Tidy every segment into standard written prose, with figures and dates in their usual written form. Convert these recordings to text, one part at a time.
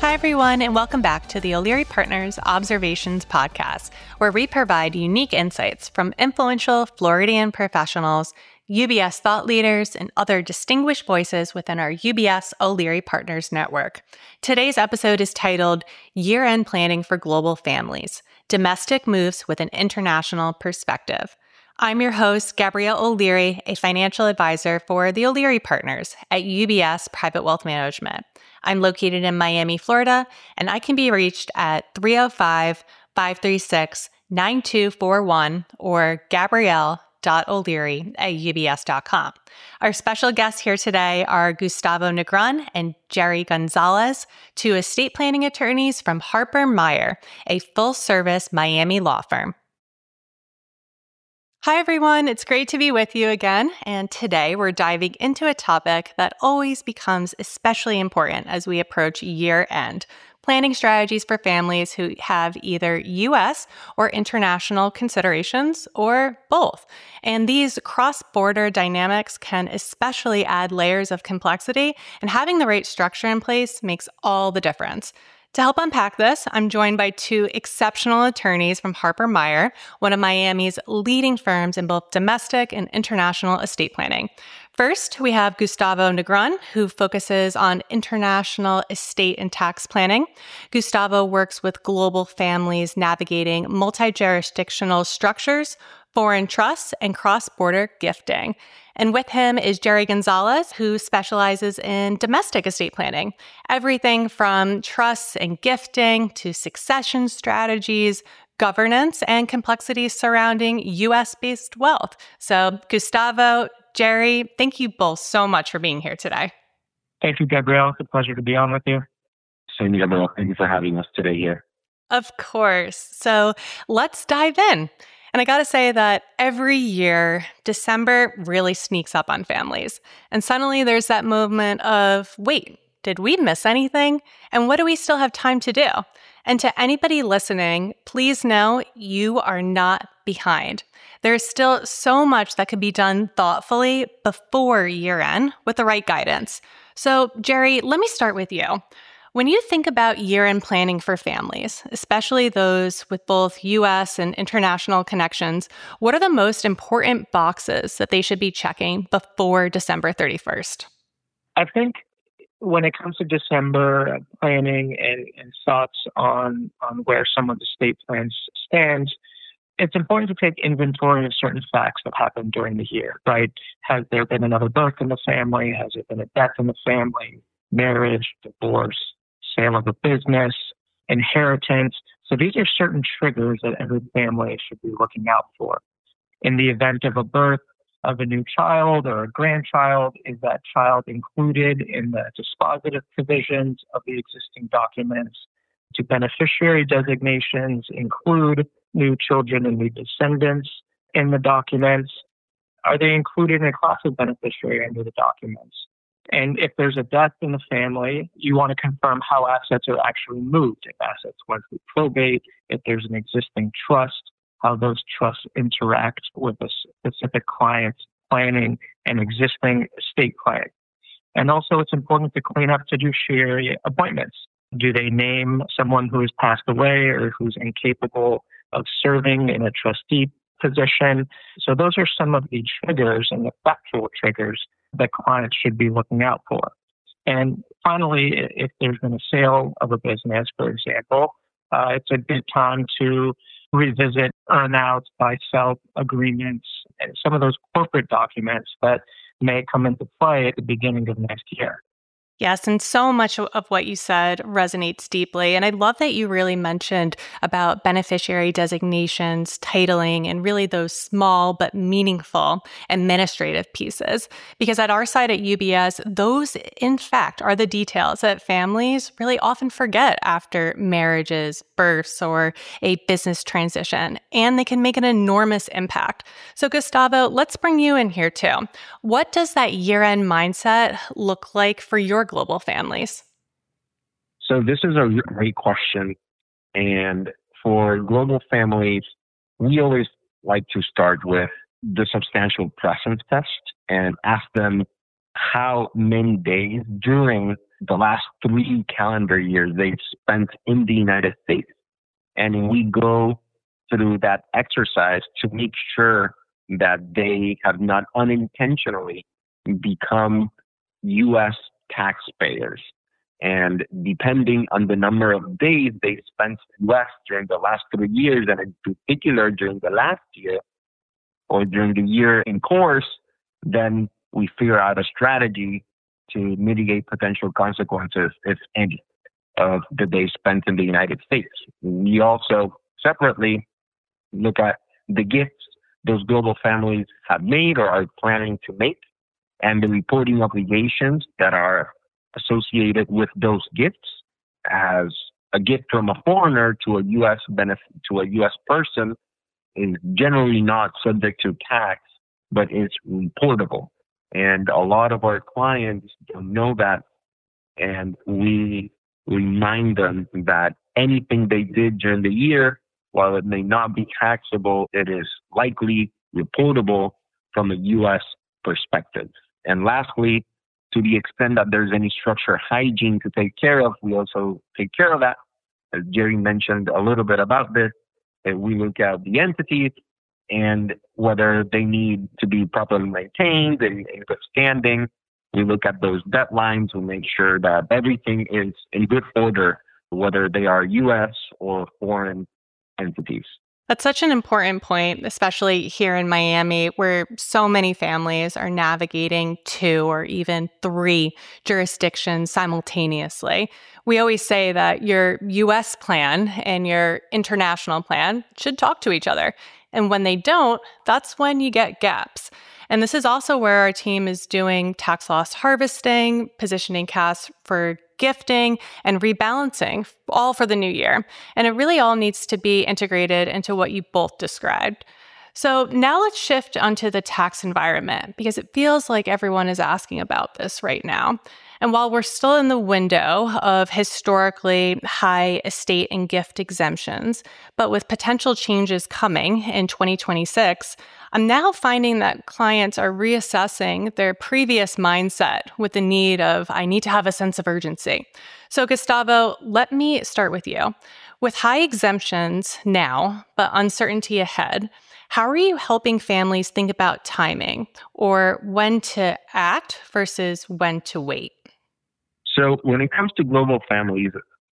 Hi, everyone, and welcome back to the O'Leary Partners Observations Podcast, where we provide unique insights from influential Floridian professionals, UBS thought leaders, and other distinguished voices within our UBS O'Leary Partners network. Today's episode is titled Year-End Planning for Global Families, Domestic Moves with an International Perspective. I'm your host, Gabrielle O'Leary, a financial advisor for the O'Leary Partners at UBS Private Wealth Management. I'm located in Miami, Florida, and I can be reached at 305-536-9241 or gabrielle.o'leary@ubs.com. Our special guests here today are Gustavo Negron and Jerry Gonzalez, two estate planning attorneys from Harper Meyer, a full-service Miami law firm. Hi, everyone. It's great to be with you again. And today we're diving into a topic that always becomes especially important as we approach year end, planning strategies for families who have either U.S. or international considerations or both. And these cross-border dynamics can especially add layers of complexity, and having the right structure in place makes all the difference. To help unpack this, I'm joined by two exceptional attorneys from Harper Meyer, one of Miami's leading firms in both domestic and international estate planning. First, we have Gustavo Negron, who focuses on international estate and tax planning. Gustavo works with global families navigating multi-jurisdictional structures, foreign trusts, and cross-border gifting. And with him is Jerry Gonzalez, who specializes in domestic estate planning, everything from trusts and gifting to succession strategies, governance, and complexities surrounding U.S.-based wealth. So, Gustavo, Jerry, thank you both so much for being here today. Thank you, Gabrielle. It's a pleasure to be on with you. Same, Gabrielle. Thank you for having us today here. Of course. So let's dive in. And I got to say that every year, December really sneaks up on families. And suddenly there's that moment of, wait, did we miss anything? And what do we still have time to do? And to anybody listening, please know you are not behind. There's still so much that could be done thoughtfully before year end with the right guidance. So, Jerry, let me start with you. When you think about year-end planning for families, especially those with both U.S. and international connections, what are the most important boxes that they should be checking before December 31st? I think when it comes to December planning and thoughts on where some of the estate plans stand, it's important to take inventory of certain facts that happened during the year, right? Has there been another birth in the family? Has there been a death in the family? Marriage, divorce, sale of a business, inheritance. So these are certain triggers that every family should be looking out for. In the event of a birth of a new child or a grandchild, is that child included in the dispositive provisions of the existing documents? Do beneficiary designations include new children and new descendants in the documents? Are they included in a class of beneficiary under the documents? And if there's a death in the family, you want to confirm how assets are actually moved. If assets went through probate, if there's an existing trust, how those trusts interact with a specific client's planning and existing estate plan. And also it's important to clean up fiduciary appointments. Do they name someone who has passed away or who's incapable of serving in a trustee position? So those are some of the triggers and the factual triggers that clients should be looking out for. And finally, if there's been a sale of a business, for example, it's a good time to revisit earn-outs, buy-sell agreements, and some of those corporate documents that may come into play at the beginning of next year. Yes, and so much of what you said resonates deeply. And I love that you really mentioned about beneficiary designations, titling, and really those small but meaningful administrative pieces. Because at our side at UBS, those, in fact, are the details that families really often forget after marriages, births, or a business transition. And they can make an enormous impact. So Gustavo, let's bring you in here too. What does that year-end mindset look like for your global families? So this is a great question. And for global families, we always like to start with the substantial presence test and ask them how many days during the last 3 calendar years they've spent in the United States. And we go through that exercise to make sure that they have not unintentionally become U.S. taxpayers. And depending on the number of days they spent in the U.S. during the last 3 years, and in particular during the last year or during the year in course, then we figure out a strategy to mitigate potential consequences, if any, of the days spent in the United States. We also separately look at the gifts those global families have made or are planning to make, and the reporting obligations that are associated with those gifts. As a gift from a foreigner to a U.S. person is generally not subject to tax, but it's reportable. And a lot of our clients don't know that, and we remind them that anything they did during the year, while it may not be taxable, it is likely reportable from a U.S. perspective. And lastly, to the extent that there's any structure hygiene to take care of, we also take care of that. As Jerry mentioned a little bit about this, we look at the entities and whether they need to be properly maintained and in good standing. We look at those deadlines. We make sure that everything is in good order, whether they are U.S. or foreign entities. That's such an important point, especially here in Miami, where so many families are navigating 2 or even 3 jurisdictions simultaneously. We always say that your U.S. plan and your international plan should talk to each other. And when they don't, that's when you get gaps. And this is also where our team is doing tax loss harvesting, positioning cash for gifting, and rebalancing, all for the new year. And it really all needs to be integrated into what you both described. So now let's shift onto the tax environment, because it feels like everyone is asking about this right now. And while we're still in the window of historically high estate and gift exemptions, but with potential changes coming in 2026, I'm now finding that clients are reassessing their previous mindset with the need of, I need to have a sense of urgency. So Gustavo, let me start with you. With high exemptions now, but uncertainty ahead, how are you helping families think about timing or when to act versus when to wait? So when it comes to global families,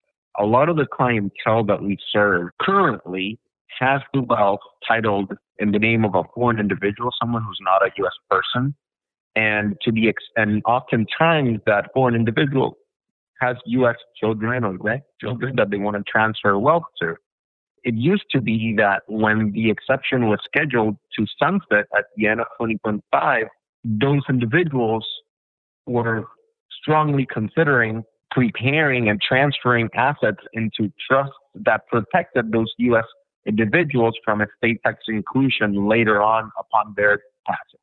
a lot of the clientele that we serve currently has the wealth titled in the name of a foreign individual, someone who's not a U.S. person. And and oftentimes that foreign individual has U.S. children or grandchildren that they want to transfer wealth to. It used to be that when the exception was scheduled to sunset at the end of 2025, those individuals were strongly considering preparing and transferring assets into trusts that protected those U.S. individuals from estate tax inclusion later on upon their passing.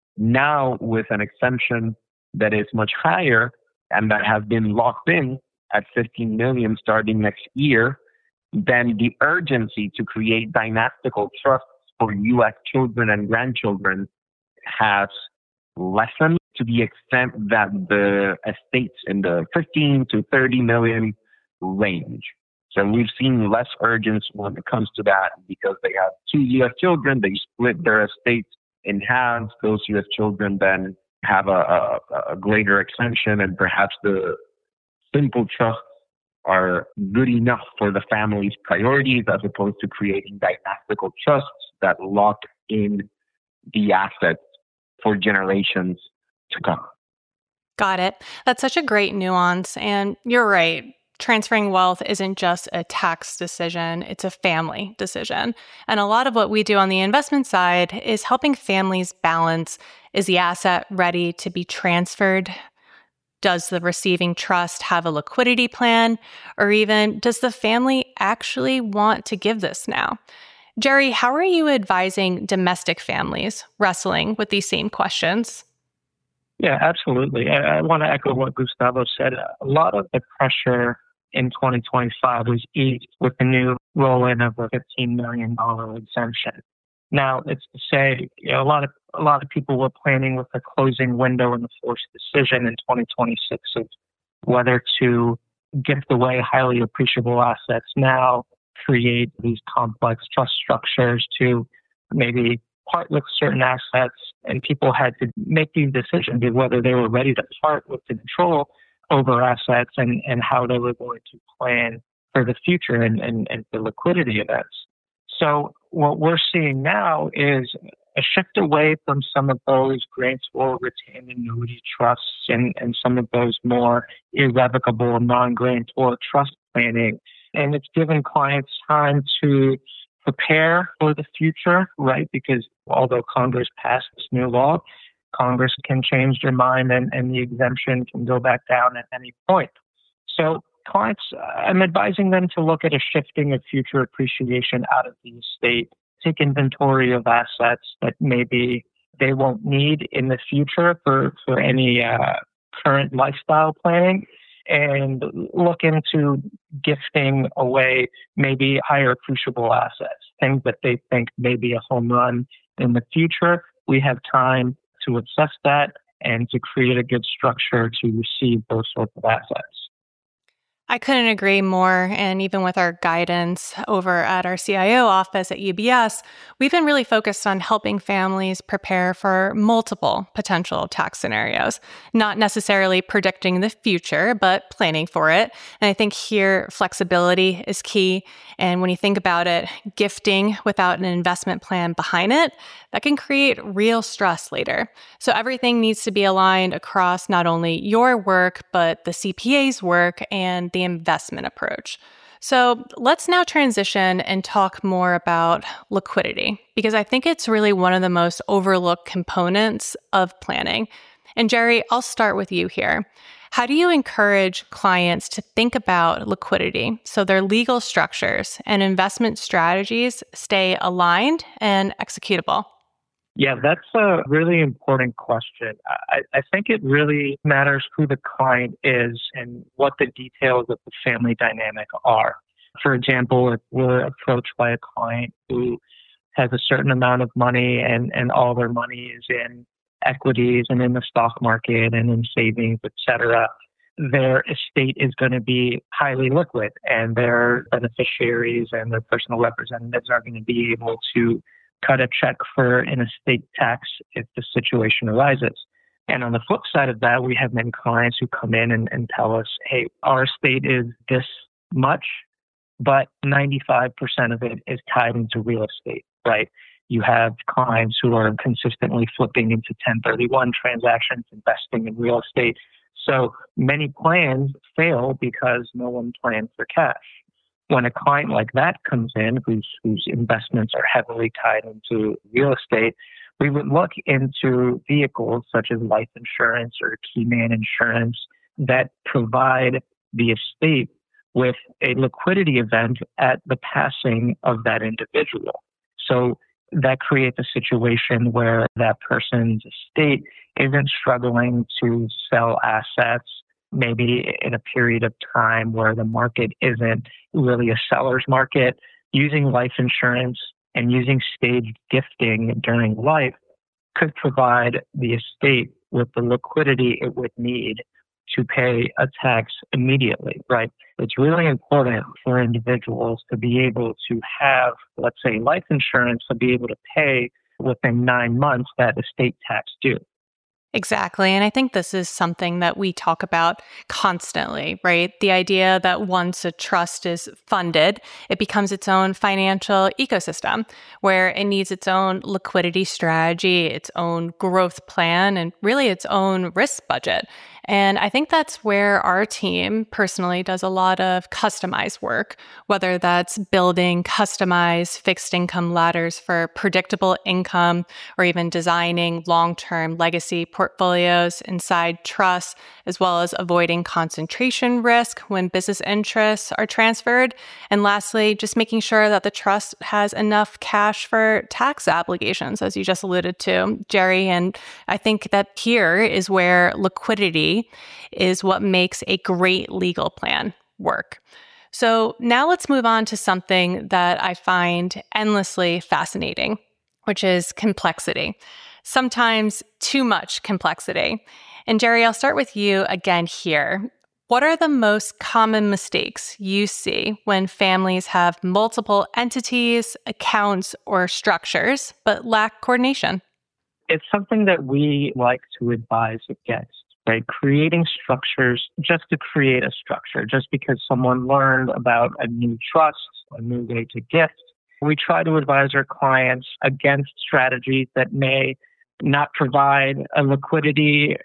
Now, with an exemption that is much higher and that has been locked in at $15 million starting next year, then the urgency to create dynastical trusts for U.S. children and grandchildren has lessened to the extent that the estates in the 15 to 30 million range. So we've seen less urgency when it comes to that because they have 2 U.S. children, they split their estates in half. Those U.S. children then have a greater exemption, and perhaps the simple trusts are good enough for the family's priorities as opposed to creating dynastical trusts that lock in the assets for generations to come. Got it. That's such a great nuance. And you're right. Transferring wealth isn't just a tax decision, it's a family decision. And a lot of what we do on the investment side is helping families balance, is the asset ready to be transferred? Does the receiving trust have a liquidity plan? Or even, does the family actually want to give this now? Jerry, how are you advising domestic families wrestling with these same questions? Yeah, absolutely. I want to echo what Gustavo said. A lot of the pressure in 2025 was eased with the new roll-in of a $15 million exemption. Now, it's to say, a lot of people were planning with a closing window and a forced decision in 2026 of whether to gift away highly appreciable assets now, create these complex trust structures to maybe part with certain assets, and people had to make these decisions of whether they were ready to part with the control over assets and how they were going to plan for the future and the liquidity events. So what we're seeing now is a shift away from some of those grantor retained annuity trusts and some of those more irrevocable non-grantor trust planning. And it's given clients time to prepare for the future, right? Because although Congress passed this new law, Congress can change their mind and the exemption can go back down at any point. So clients, I'm advising them to look at a shifting of future appreciation out of the estate, take inventory of assets that maybe they won't need in the future for any current lifestyle planning, and look into gifting away maybe higher appreciable assets, things that they think may be a home run in the future. We have time to assess that and to create a good structure to receive those sorts of assets. I couldn't agree more. And even with our guidance over at our CIO office at UBS, we've been really focused on helping families prepare for multiple potential tax scenarios, not necessarily predicting the future, but planning for it. And I think here flexibility is key. And when you think about it, gifting without an investment plan behind it, that can create real stress later. So everything needs to be aligned across not only your work, but the CPA's work and the investment approach. So let's now transition and talk more about liquidity, because I think it's really one of the most overlooked components of planning. And Jerry, I'll start with you here. How do you encourage clients to think about liquidity so their legal structures and investment strategies stay aligned and executable? Yeah, that's a really important question. I think it really matters who the client is and what the details of the family dynamic are. For example, if we're approached by a client who has a certain amount of money and all their money is in equities and in the stock market and in savings, et cetera, their estate is going to be highly liquid, and their beneficiaries and their personal representatives are going to be able to cut a check for an estate tax if the situation arises. And on the flip side of that, we have many clients who come in and tell us, hey, our estate is this much, but 95% of it is tied into real estate, right? You have clients who are consistently flipping into 1031 transactions, investing in real estate. So many plans fail because no one plans for cash. When a client like that comes in, whose investments are heavily tied into real estate, we would look into vehicles such as life insurance or key man insurance that provide the estate with a liquidity event at the passing of that individual. So that creates a situation where that person's estate isn't struggling to sell assets, maybe in a period of time where the market isn't really a seller's market. Using life insurance and using staged gifting during life could provide the estate with the liquidity it would need to pay a tax immediately, right? It's really important for individuals to be able to have, let's say, life insurance to be able to pay within 9 months that estate tax due. Exactly. And I think this is something that we talk about constantly, right? The idea that once a trust is funded, it becomes its own financial ecosystem where it needs its own liquidity strategy, its own growth plan, and really its own risk budget. And I think that's where our team personally does a lot of customized work, whether that's building customized fixed income ladders for predictable income or even designing long-term legacy portfolios inside trusts, as well as avoiding concentration risk when business interests are transferred. And lastly, just making sure that the trust has enough cash for tax obligations, as you just alluded to, Jerry. And I think that here is where liquidity is what makes a great legal plan work. So now let's move on to something that I find endlessly fascinating, which is complexity, sometimes too much complexity. And Jerry, I'll start with you again here. What are the most common mistakes you see when families have multiple entities, accounts, or structures, but lack coordination? It's something that we like to advise against, right? Creating structures just to create a structure, just because someone learned about a new trust, a new way to gift. We try to advise our clients against strategies that may not provide a liquidity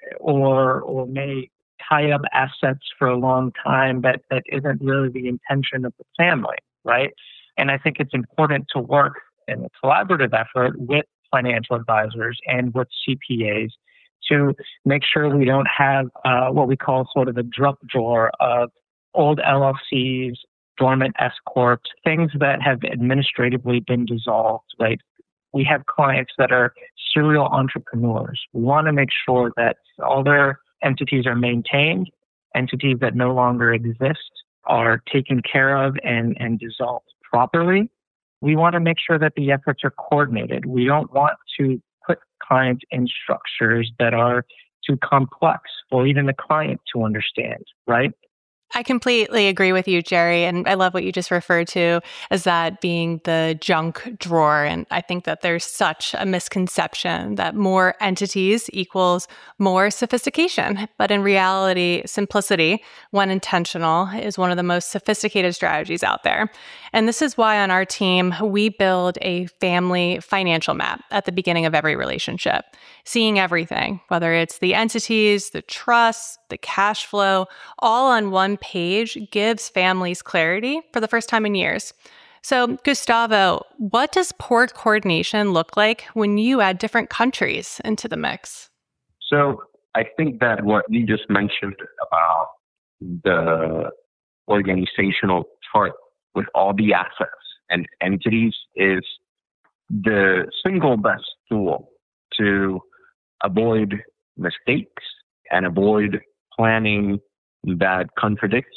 or may tie up assets for a long time that isn't really the intention of the family, right? And I think it's important to work in a collaborative effort with financial advisors and with CPAs to make sure we don't have what we call sort of a drop drawer of old LLCs, dormant S corps, things that have administratively been dissolved, right? We have clients that are serial entrepreneurs. We want to make sure that all their entities are maintained, entities that no longer exist are taken care of and dissolved properly. We want to make sure that the efforts are coordinated. We don't want to put clients in structures that are too complex for even the client to understand, right? I completely agree with you, Jerry. And I love what you just referred to as that being the junk drawer. And I think that there's such a misconception that more entities equals more sophistication. But in reality, simplicity, when intentional, is one of the most sophisticated strategies out there. And this is why on our team, we build a family financial map at the beginning of every relationship, seeing everything, whether it's the entities, the trusts, the cash flow, all on one page gives families clarity for the first time in years. So, Gustavo, what does poor coordination look like when you add different countries into the mix? So I think that what you just mentioned about the organizational chart with all the assets and entities is the single best tool to avoid mistakes and avoid planning that contradicts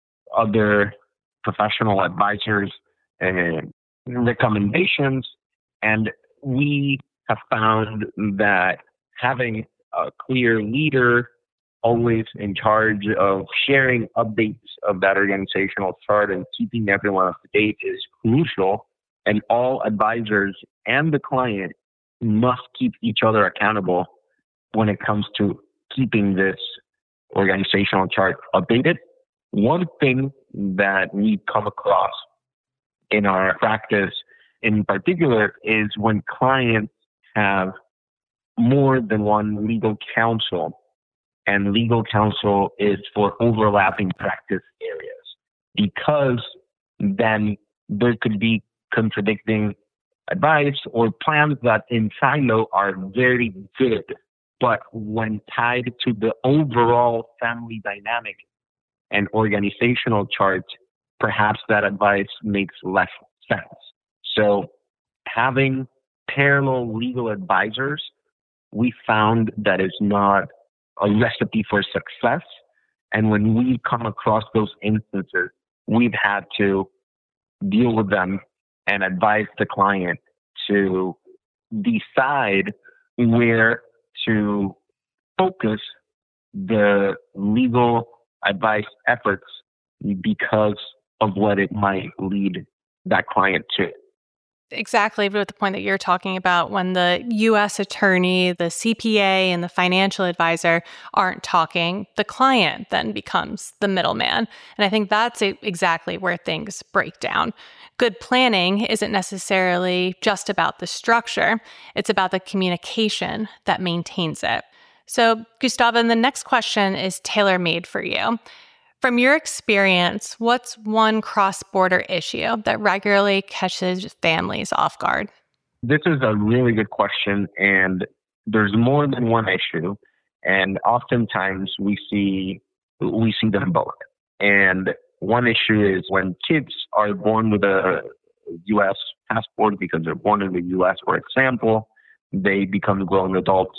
other professional advisors and recommendations. And we have found that having a clear leader always in charge of sharing updates of that organizational chart and keeping everyone up to date is crucial. And all advisors and the client must keep each other accountable when it comes to keeping this organizational chart updated. One thing that we come across in our practice in particular is when clients have more than one legal counsel, and legal counsel is for overlapping practice areas, because then there could be contradicting advice or plans that in silo are very good, but when tied to the overall family dynamic and organizational chart, perhaps that advice makes less sense. So having parallel legal advisors, we found that is not a recipe for success. And when we come across those instances, we've had to deal with them and advise the client to decide where to focus the legal advice efforts because of what it might lead that client to. Exactly with the point that you're talking about, when the U.S. attorney, the CPA, and the financial advisor aren't talking, the client then becomes the middleman. And I think that's exactly where things break down. Good planning isn't necessarily just about the structure. It's about the communication that maintains it. So, Gustavo, the next question is tailor-made for you. From your experience, what's one cross-border issue that regularly catches families off guard? This is a really good question, and there's more than one issue, and oftentimes we see them both. And one issue is when kids are born with a U.S. passport because they're born in the U.S., for example, they become grown adults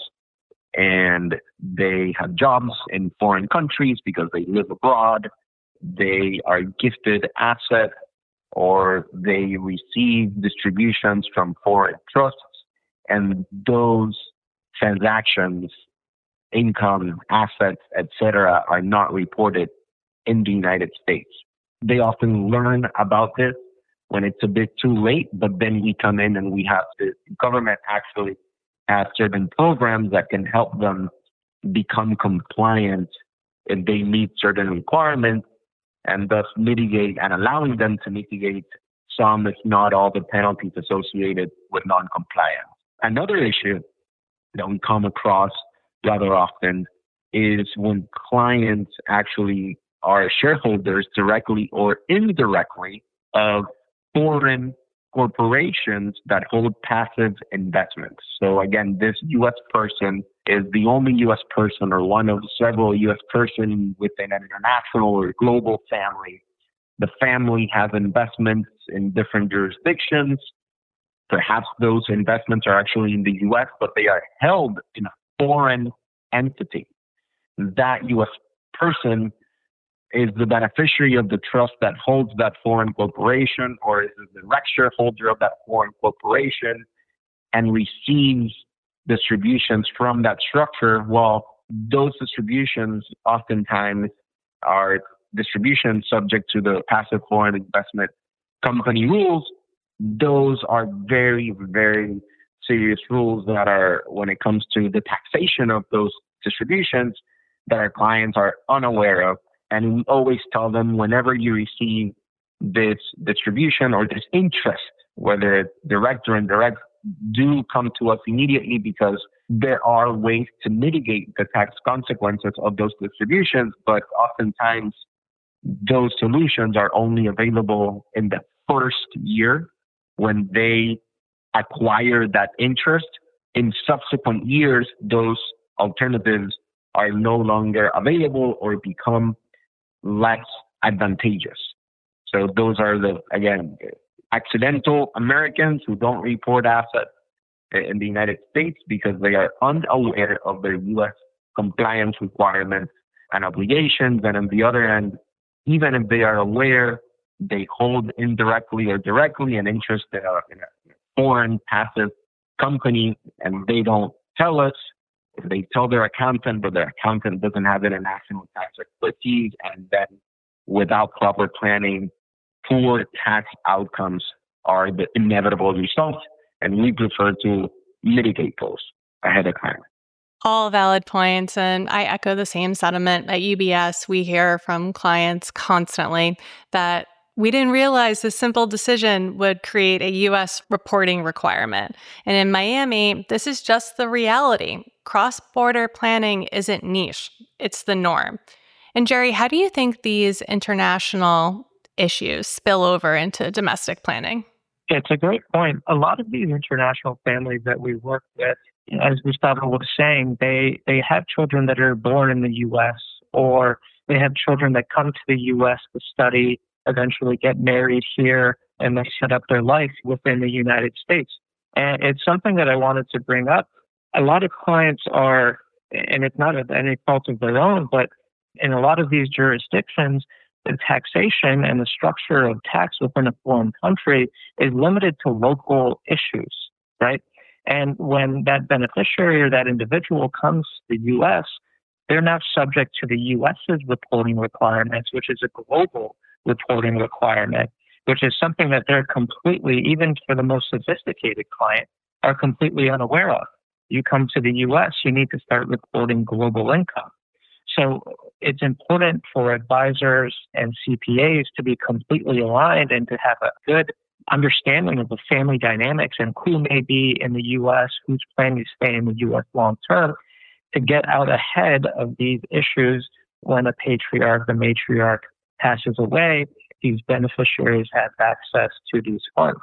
and they have jobs in foreign countries because they live abroad. They are gifted assets or they receive distributions from foreign trusts. and those transactions, income, assets, etc., are not reported in the United States. They often learn about this when it's a bit too late, but then we come in and we have the government actually has certain programs that can help them become compliant if they meet certain requirements, and thus mitigate and allowing them to mitigate some, if not all, the penalties associated with non-compliance. Another issue that we come across rather often is when clients actually are shareholders directly or indirectly of foreign corporations that hold passive investments. So again, this U.S. person is the only U.S. person or one of several U.S. persons within an international or global family. The family has investments in different jurisdictions. Perhaps those investments are actually in the U.S., but they are held in a foreign entity. That U.S. person is the beneficiary of the trust that holds that foreign corporation, or is the direct shareholder of that foreign corporation and receives distributions from that structure. Well, those distributions oftentimes are distributions subject to the passive foreign investment company rules. Those are very, very serious rules that are, when it comes to the taxation of those distributions, that our clients are unaware of. And we always tell them, whenever you receive this distribution or this interest, whether it's direct or indirect, do come to us immediately, because there are ways to mitigate the tax consequences of those distributions. But oftentimes, those solutions are only available in the first year when they acquire that interest. In subsequent years, those alternatives are no longer available or become less advantageous. So those are again, accidental Americans who don't report assets in the United States because they are unaware of their U.S. compliance requirements and obligations. And on the other end, even if they are aware, they hold indirectly or directly an interest in a foreign passive company, and they don't tell us. If they tell their accountant, but their accountant doesn't have international tax expertise, and then without proper planning, poor tax outcomes are the inevitable results, and we prefer to mitigate those ahead of time. All valid points, and I echo the same sentiment. At UBS, we hear from clients constantly that we didn't realize this simple decision would create a U.S. reporting requirement. And in Miami, this is just the reality. Cross-border planning isn't niche, it's the norm. And Jerry, how do you think these international issues spill over into domestic planning? It's a great point. A lot of these international families that we work with, as Gustavo was saying, they have children that are born in the U.S., or they have children that come to the U.S. to study, eventually get married here, and they set up their life within the United States. And it's something that I wanted to bring up. A lot of clients are, and it's not any fault of their own, but in a lot of these jurisdictions, the taxation and the structure of tax within a foreign country is limited to local issues, right? And when that beneficiary or that individual comes to the U.S., they're now subject to the U.S.'s reporting requirements, which is a global reporting requirement, which is something that they're completely, even for the most sophisticated client, are completely unaware of. You come to the U.S., you need to start reporting global income. So it's important for advisors and CPAs to be completely aligned and to have a good understanding of the family dynamics and who may be in the U.S., who's planning to stay in the U.S. long term, to get out ahead of these issues when a patriarch or matriarch passes away. These beneficiaries have access to these funds.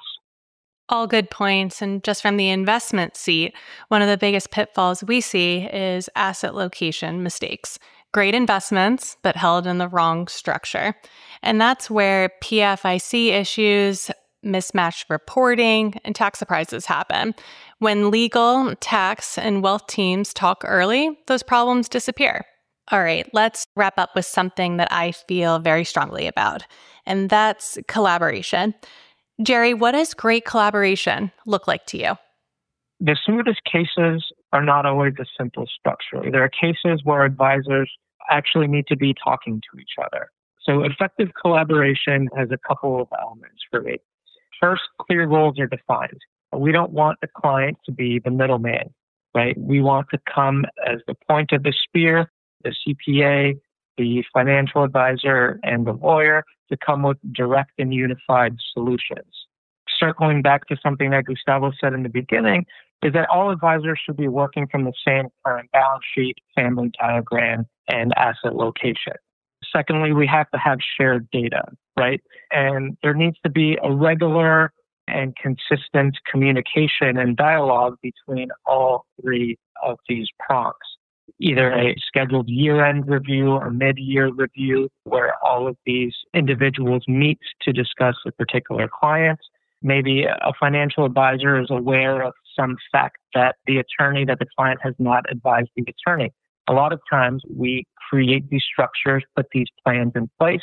All good points. And just from the investment seat, one of the biggest pitfalls we see is asset location mistakes. Great investments, but held in the wrong structure. And that's where PFIC issues, mismatched reporting, and tax surprises happen. When legal, tax, and wealth teams talk early, those problems disappear. All right, let's wrap up with something that I feel very strongly about, and that's collaboration. Jerry, what does great collaboration look like to you? The smoothest cases are not always the simplest structure. There are cases where advisors actually need to be talking to each other. So effective collaboration has a couple of elements for me. First, clear roles are defined. We don't want the client to be the middleman, right? We want to come as the point of the spear, the CPA, the financial advisor, and the lawyer to come with direct and unified solutions. Circling back to something that Gustavo said in the beginning, is that all advisors should be working from the same current balance sheet, family diagram, and asset location. Secondly, we have to have shared data, right? And there needs to be a regular and consistent communication and dialogue between all three of these prongs. Either a scheduled year-end review or mid-year review where all of these individuals meet to discuss a particular client. Maybe a financial advisor is aware of some fact that the attorney that the client has not advised the attorney. A lot of times we create these structures, put these plans in place,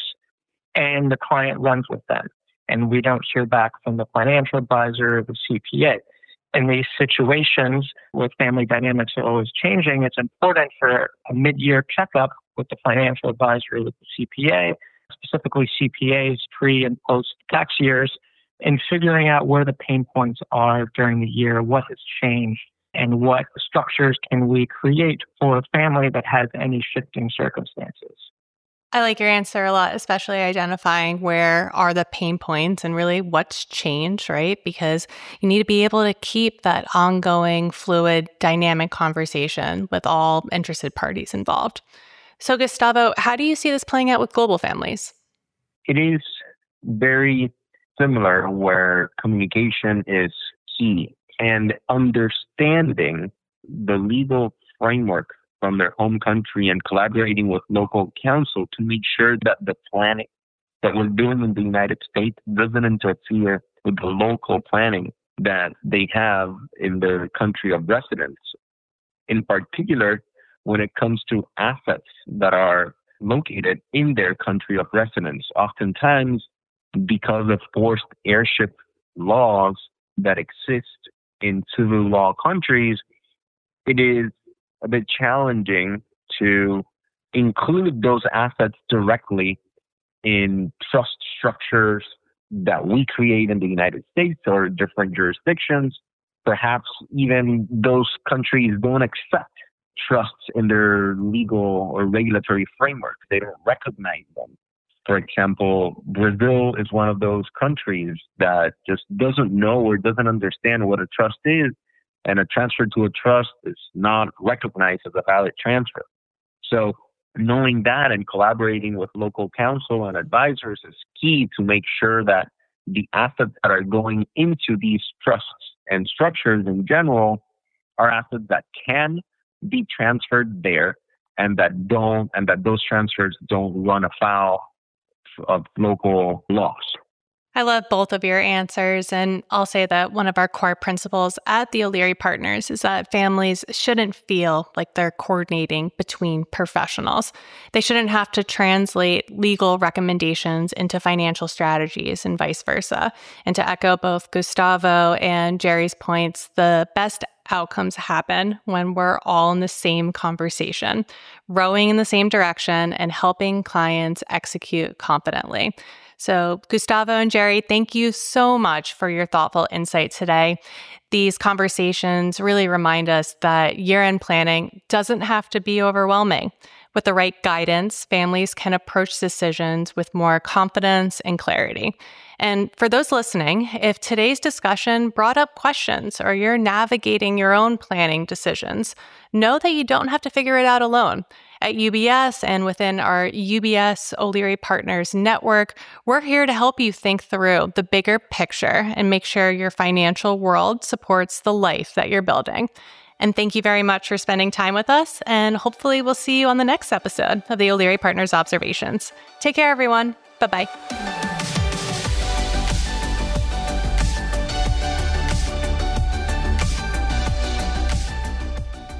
and the client runs with them. And we don't hear back from the financial advisor or the CPA. In these situations where family dynamics are always changing, it's important for a mid-year checkup with the financial advisor or with the CPA, specifically CPAs pre and post-tax years, and figuring out where the pain points are during the year, what has changed, and what structures can we create for a family that has any shifting circumstances. I like your answer a lot, especially identifying where are the pain points and really what's changed, right? Because you need to be able to keep that ongoing, fluid, dynamic conversation with all interested parties involved. So Gustavo, how do you see this playing out with global families? It is very similar where communication is key and understanding the legal framework from their home country and collaborating with local counsel to make sure that the planning that we're doing in the United States doesn't interfere with the local planning that they have in their country of residence. In particular, when it comes to assets that are located in their country of residence, oftentimes because of forced heirship laws that exist in civil law countries, it is a bit challenging to include those assets directly in trust structures that we create in the United States or different jurisdictions. Perhaps even those countries don't accept trusts in their legal or regulatory framework. They don't recognize them. For example, Brazil is one of those countries that just doesn't know or doesn't understand what a trust is, and a transfer to a trust is not recognized as a valid transfer. So knowing that and collaborating with local counsel and advisors is key to make sure that the assets that are going into these trusts and structures in general are assets that can be transferred there and that those transfers don't run afoul of local laws. I love both of your answers, and I'll say that one of our core principles at the O'Leary Partners is that families shouldn't feel like they're coordinating between professionals. They shouldn't have to translate legal recommendations into financial strategies and vice versa. And to echo both Gustavo and Jerry's points, the best outcomes happen when we're all in the same conversation, rowing in the same direction and helping clients execute confidently. So Gustavo and Jerry, thank you so much for your thoughtful insight today. These conversations really remind us that year-end planning doesn't have to be overwhelming. With the right guidance, families can approach decisions with more confidence and clarity. And for those listening, if today's discussion brought up questions or you're navigating your own planning decisions, know that you don't have to figure it out alone. At UBS and within our UBS O'Leary Partners network, we're here to help you think through the bigger picture and make sure your financial world supports the life that you're building. And thank you very much for spending time with us, and hopefully we'll see you on the next episode of the O'Leary Partners Observations. Take care, everyone. Bye-bye.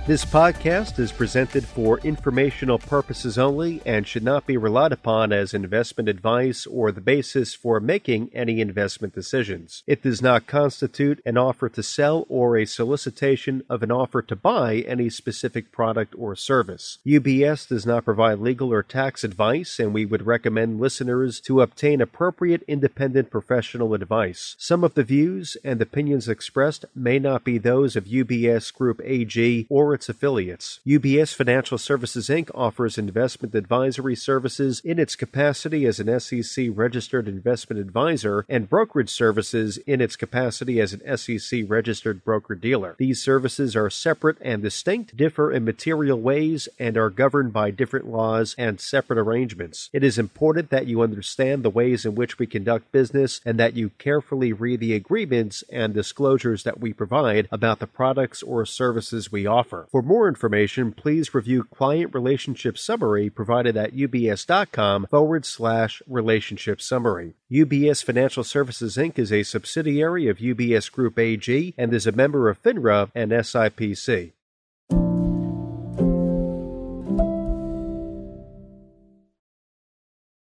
This podcast is presented for informational purposes only and should not be relied upon as investment advice or the basis for making any investment decisions. It does not constitute an offer to sell or a solicitation of an offer to buy any specific product or service. UBS does not provide legal or tax advice, and we would recommend listeners to obtain appropriate independent professional advice. Some of the views and opinions expressed may not be those of UBS Group AG or its affiliates. UBS Financial Services Inc. offers investment advisory services in its capacity as an SEC-registered investment advisor and brokerage services in its capacity as an SEC-registered broker-dealer. These services are separate and distinct, differ in material ways, and are governed by different laws and separate arrangements. It is important that you understand the ways in which we conduct business and that you carefully read the agreements and disclosures that we provide about the products or services we offer. For more information, please review Client Relationship Summary provided at ubs.com/relationship summary. UBS Financial Services Inc. is a subsidiary of UBS Group AG and is a member of FINRA and SIPC.